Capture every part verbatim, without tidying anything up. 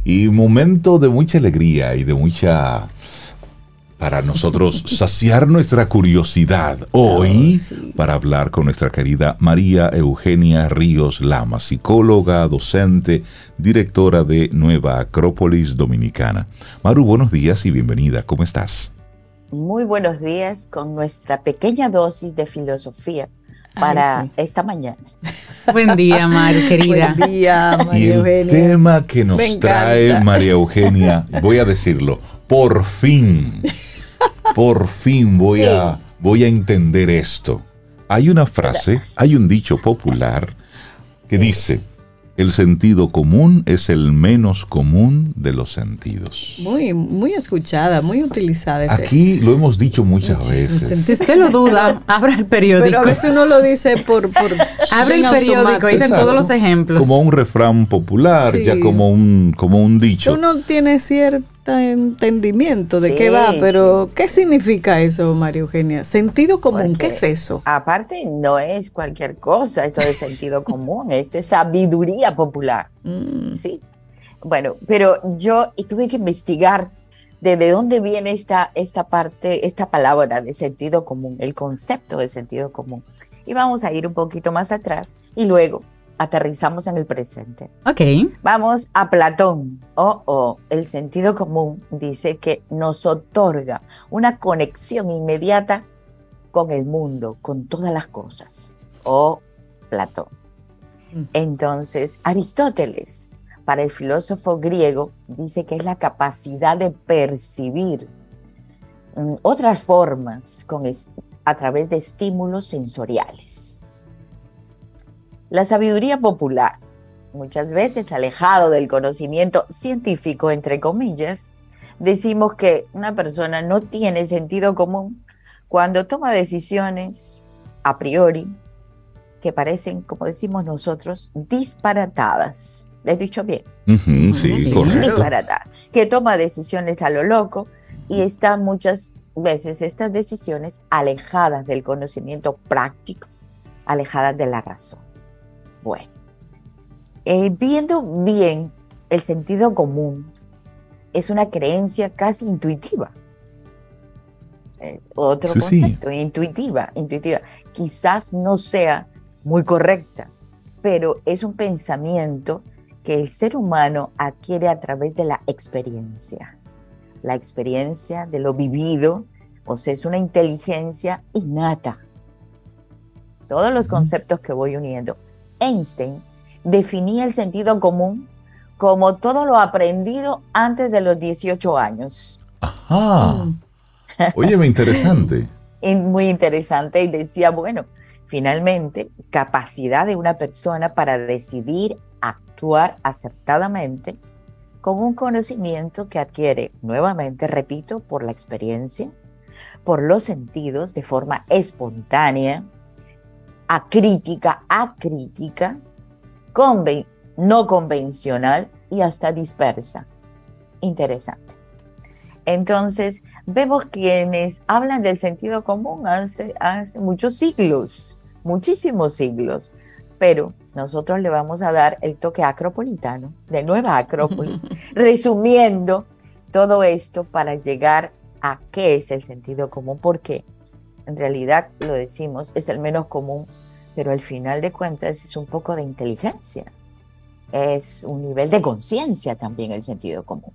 Y momento de mucha alegría y de mucha... para nosotros saciar nuestra curiosidad hoy, oh, sí. para hablar con nuestra querida María Eugenia Ríos Lama, psicóloga, docente, directora de Nueva Acrópolis Dominicana. Maru, buenos días y bienvenida. ¿Cómo estás? Muy buenos días con nuestra pequeña dosis de filosofía para Ay, sí. esta mañana. Buen día, Maru, querida. Buen día, María y el Eugenia. tema que nos trae María Eugenia, voy a decirlo, por fin, por fin voy, sí. a, voy a entender esto. Hay una frase, hay un dicho popular que sí. dice, el sentido común es el menos común de los sentidos. Muy, muy escuchada, muy utilizada. Ese. Aquí lo hemos dicho muchas Muchísimo veces. Si usted lo duda, abra el periódico. Pero a veces uno lo dice por... por abre el periódico, ahí están todos los ejemplos. Como un refrán popular, sí. ya como un, como un dicho. Uno tiene cierto entendimiento de sí, qué va, pero sí, ¿qué sí. significa eso, María Eugenia? Sentido común, Porque, ¿qué es eso? Aparte, no es cualquier cosa, esto es sentido común, esto es sabiduría popular, mm. ¿sí? Bueno, pero yo tuve que investigar de, de dónde viene esta, esta parte, esta palabra de sentido común, el concepto de sentido común. Y vamos a ir un poquito más atrás y luego aterrizamos en el presente. Ok. Vamos a Platón. Oh, oh, el sentido común dice que nos otorga una conexión inmediata con el mundo, con todas las cosas. Oh, Platón. Entonces, Aristóteles, para el filósofo griego, dice que es la capacidad de percibir um, otras formas con es- a través de estímulos sensoriales. La sabiduría popular, muchas veces alejado del conocimiento científico, entre comillas, decimos que una persona no tiene sentido común cuando toma decisiones a priori que parecen, como decimos nosotros, disparatadas. ¿Le he dicho bien? Uh-huh, sí, sí, correcto. Disparatadas. Que toma decisiones a lo loco y están muchas veces estas decisiones alejadas del conocimiento práctico, alejadas de la razón. Bueno, eh, viendo bien el sentido común, es una creencia casi intuitiva. Eh, otro sí, concepto, sí. intuitiva, intuitiva. Quizás no sea muy correcta, pero es un pensamiento que el ser humano adquiere a través de la experiencia. La experiencia de lo vivido, o sea, es una inteligencia innata. Todos los conceptos que voy uniendo. Einstein definía el sentido común como todo lo aprendido antes de los dieciocho años. Ajá. Óyeme, interesante. Muy interesante. Y decía, bueno, finalmente, capacidad de una persona para decidir actuar acertadamente con un conocimiento que adquiere, nuevamente, repito, por la experiencia, por los sentidos, de forma espontánea, acrítica, acrítica, conven- no convencional y hasta dispersa. Interesante. Entonces, vemos quienes hablan del sentido común hace, hace muchos siglos, muchísimos siglos, pero nosotros le vamos a dar el toque acropolitano, de Nueva Acrópolis, resumiendo todo esto para llegar a qué es el sentido común, porque en realidad, lo decimos, es el menos común, pero al final de cuentas es un poco de inteligencia. Es un nivel de conciencia también el sentido común.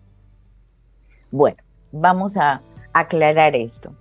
Bueno, vamos a aclarar esto.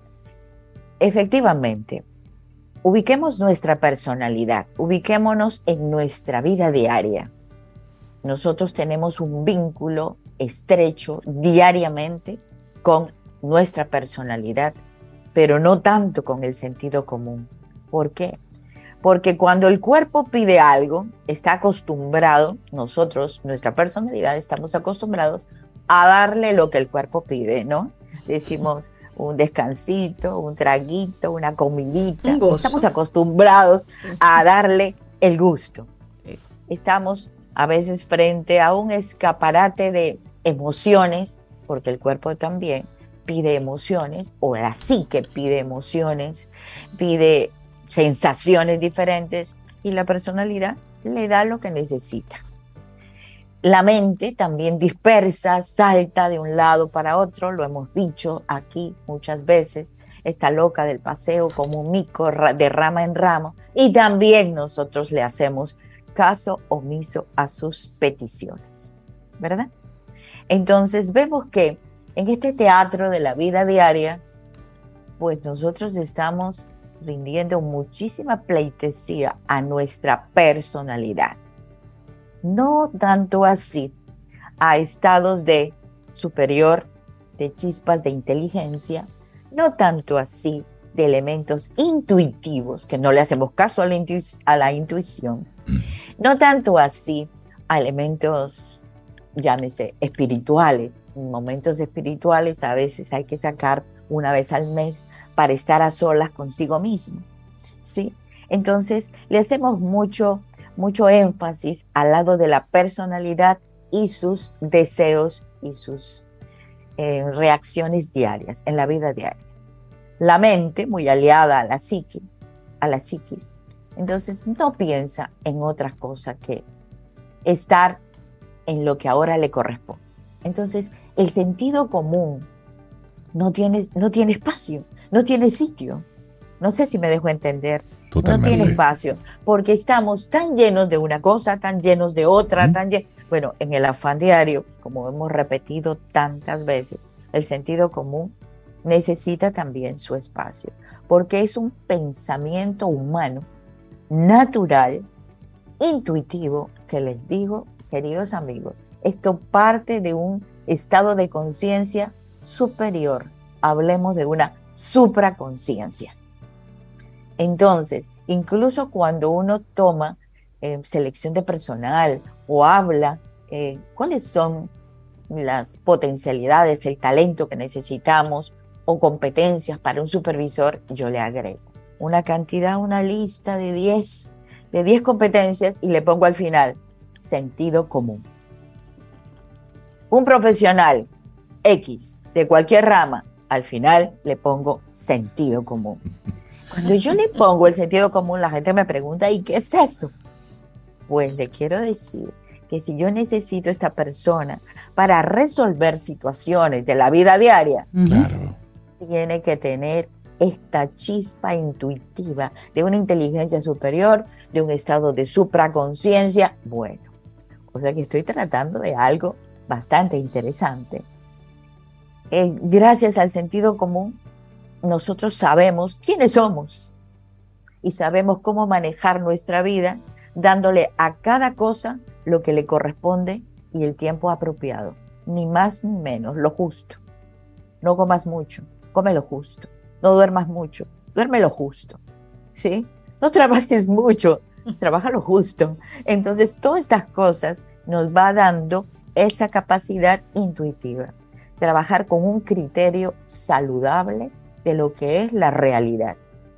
Efectivamente, ubiquemos nuestra personalidad, ubiquémonos en nuestra vida diaria. Nosotros tenemos un vínculo estrecho diariamente con nuestra personalidad, pero no tanto con el sentido común. ¿Por qué? Porque cuando el cuerpo pide algo, está acostumbrado, nosotros, nuestra personalidad, estamos acostumbrados a darle lo que el cuerpo pide, ¿no? Decimos un descansito, un traguito, una comidita. Un gozo. Estamos acostumbrados a darle el gusto. Estamos a veces frente a un escaparate de emociones, porque el cuerpo también pide emociones, o la psique pide emociones, pide sensaciones diferentes, y la personalidad le da lo que necesita. la mente también dispersa, salta de un lado para otro, lo hemos dicho aquí muchas veces, está loca del paseo como un mico de rama en rama, y también nosotros le hacemos caso omiso a sus peticiones, ¿verdad? Entonces vemos que en este teatro de la vida diaria, pues nosotros estamos rindiendo muchísima pleitesía a nuestra personalidad. No tanto así a estados de superior, de chispas de inteligencia, no tanto así de elementos intuitivos, que no le hacemos caso a la, intu- a la intuición, no tanto así a elementos, llámese, espirituales. En momentos espirituales a veces hay que sacar una vez al mes para estar a solas consigo mismo, ¿sí? Entonces le hacemos mucho, mucho énfasis al lado de la personalidad y sus deseos y sus eh, reacciones diarias, en la vida diaria. La mente, muy aliada a la psique, a la psiquis, entonces no piensa en otra cosa que estar en lo que ahora le corresponde. Entonces el sentido común no tiene, no tiene espacio, no tiene sitio. No sé si me dejo entender. Totalmente. No tiene espacio, porque estamos tan llenos de una cosa, tan llenos de otra, ¿Mm? tan llenos... Bueno, en el afán diario, como hemos repetido tantas veces, el sentido común necesita también su espacio, porque es un pensamiento humano, natural, intuitivo, que les digo, queridos amigos, esto parte de un estado de conciencia superior, hablemos de una supraconciencia. Entonces, incluso cuando uno toma eh, selección de personal o habla, eh, ¿cuáles son las potencialidades, el talento que necesitamos o competencias para un supervisor? Yo le agrego una cantidad, una lista de diez, de diez competencias y le pongo al final sentido común. Un profesional X de cualquier rama, al final le pongo sentido común. Cuando yo le pongo el sentido común, la gente me pregunta, ¿y qué es esto? Pues le quiero decir que si yo necesito esta persona para resolver situaciones de la vida diaria, claro, tiene que tener esta chispa intuitiva de una inteligencia superior, de un estado de supraconciencia. Bueno, o sea que estoy tratando de algo bastante interesante. Eh, gracias al sentido común, nosotros sabemos quiénes somos y sabemos cómo manejar nuestra vida, dándole a cada cosa lo que le corresponde y el tiempo apropiado. Ni más ni menos, lo justo. No comas mucho, come lo justo. No duermas mucho, duerme lo justo. ¿Sí? No trabajes mucho, trabaja lo justo. Entonces, todas estas cosas nos va dando esa capacidad intuitiva. Trabajar con un criterio saludable de lo que es la realidad,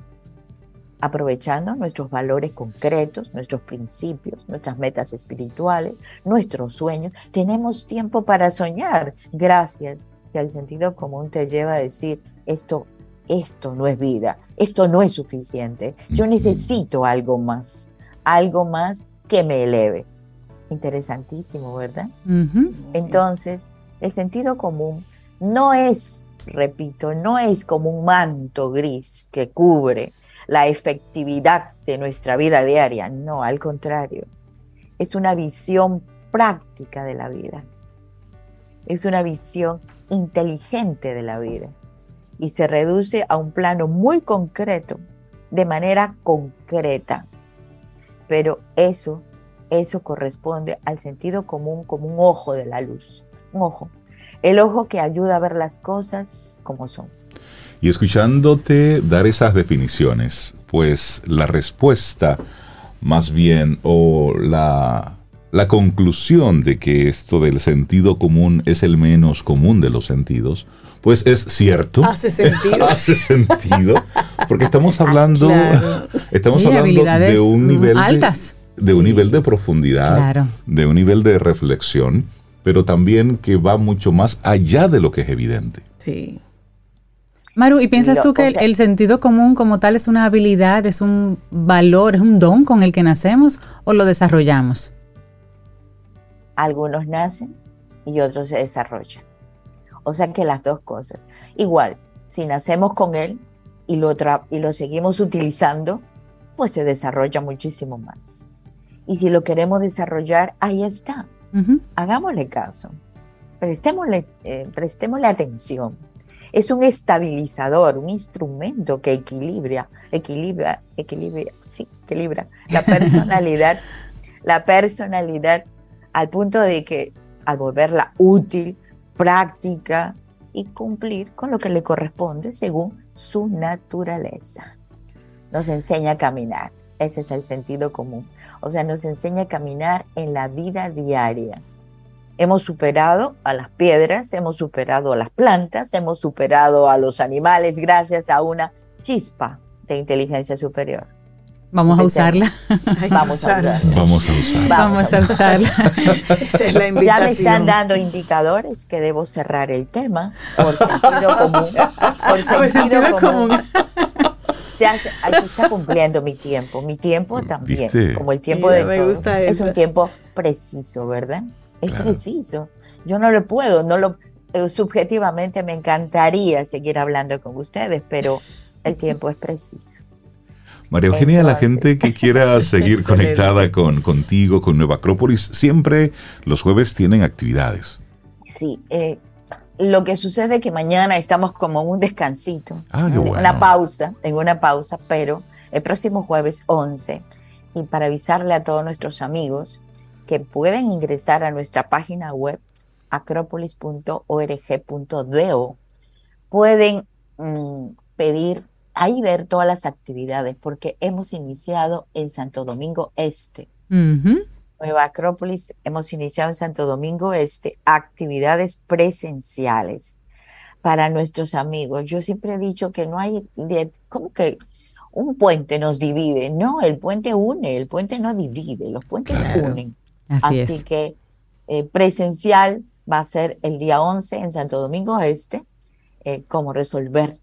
aprovechando nuestros valores concretos, nuestros principios, nuestras metas espirituales, nuestros sueños. Tenemos tiempo para soñar, gracias que el sentido común te lleva a decir, esto, esto no es vida, esto no es suficiente, yo necesito algo más, algo más que me eleve. Interesantísimo, ¿verdad? Uh-huh. Entonces, el sentido común no es, repito, no es como un manto gris que cubre la efectividad de nuestra vida diaria. No, al contrario. Es una visión práctica de la vida. Es una visión inteligente de la vida. Y se reduce a un plano muy concreto, de manera concreta. Pero eso, eso corresponde al sentido común como un ojo de la luz. Un ojo. El ojo que ayuda a ver las cosas como son. Y escuchándote dar esas definiciones, pues la respuesta más bien o la, la conclusión de que esto del sentido común es el menos común de los sentidos, pues es cierto. Hace sentido. Hace sentido, porque estamos hablando, claro. estamos sí, hablando de un nivel altas. de, de un sí. nivel de profundidad, claro. de un nivel de reflexión, pero también que va mucho más allá de lo que es evidente. Sí. Maru, ¿y piensas tú que el, el sentido común como tal es una habilidad, es un valor, es un don con el que nacemos o lo desarrollamos? Algunos nacen y otros se desarrollan. O sea que las dos cosas. Igual, si nacemos con él y lo, tra- y lo seguimos utilizando, pues se desarrolla muchísimo más. Y si lo queremos desarrollar, ahí está. Uh-huh. Hagámosle caso. Prestémosle, eh, prestémosle atención. Es un estabilizador, un instrumento que equilibra, equilibra, equilibra, sí, equilibra la personalidad, la personalidad al punto de que al volverla útil, práctica y cumplir con lo que le corresponde según su naturaleza. Nos enseña a caminar, ese es el sentido común. O sea, nos enseña a caminar en la vida diaria. Hemos superado a las piedras, hemos superado a las plantas, hemos superado a los animales gracias a una chispa de inteligencia superior. Vamos a usarla. Vamos a usarla. Vamos a usarla. Vamos a usarla. Esa es la invitación. Ya me están dando indicadores que debo cerrar el tema por sentido común. Por sentido, por sentido común. común. Ya se, ahí se está cumpliendo mi tiempo. Mi tiempo también, ¿viste? Como el tiempo Mira, de todos. Es un tiempo preciso, ¿verdad? Es claro. preciso. Yo no lo puedo, no lo subjetivamente me encantaría seguir hablando con ustedes, pero el tiempo es preciso. María Eugenia, Entonces, la gente que quiera seguir conectada con contigo, con Nueva Acrópolis, siempre los jueves tienen actividades. Sí, eh, lo que sucede es que mañana estamos como en un descansito, ah, qué bueno. una pausa, en una pausa, pero el próximo jueves once, y para avisarle a todos nuestros amigos que pueden ingresar a nuestra página web acropolis punto org punto do, pueden mm, pedir ahí ver todas las actividades, porque hemos iniciado en Santo Domingo Este. Uh-huh. Nueva Acrópolis, hemos iniciado en Santo Domingo Este actividades presenciales para nuestros amigos. Yo siempre he dicho que no hay, ¿cómo que un puente nos divide? No, el puente une, el puente no divide, los puentes claro. unen. Así, Así es. que eh, presencial va a ser el día once en Santo Domingo Este, eh, cómo resolver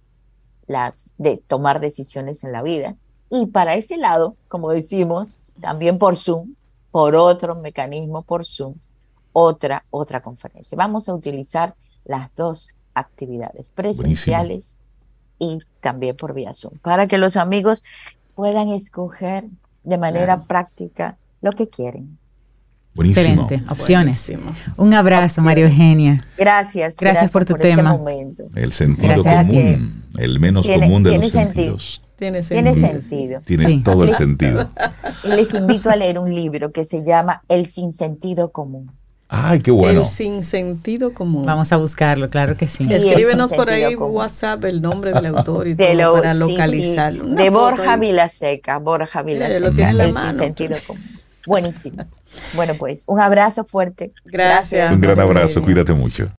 las de tomar decisiones en la vida. Y para este lado, como decimos, también por Zoom, por otro mecanismo por Zoom, otra, otra conferencia. Vamos a utilizar las dos actividades presenciales Buenísimo. Y también por vía Zoom, para que los amigos puedan escoger de manera claro. práctica lo que quieren. Buenísimo. Excelente, opciones. Buenísimo. Un abrazo, opciones. María Eugenia. Gracias, gracias, gracias por tu por tema. Este momento. El sentido gracias común, el menos tiene, común de tiene los sentido. sentidos. Tiene sentido. Tiene sentido. Tienes sí. todo les, el sentido. Les invito a leer un libro que se llama El sinsentido común. Ay, qué bueno. El sinsentido común. Vamos a buscarlo, claro que sí. Escríbenos por ahí común. WhatsApp el nombre del autor y todo lo, para sí, localizarlo. Sí. De Borja Vilaseca, Borja Vilaseca. Lo tiene en la El mano. sinsentido común. Buenísimo. Bueno, pues un abrazo fuerte. Gracias. Un gran abrazo, cuídate mucho.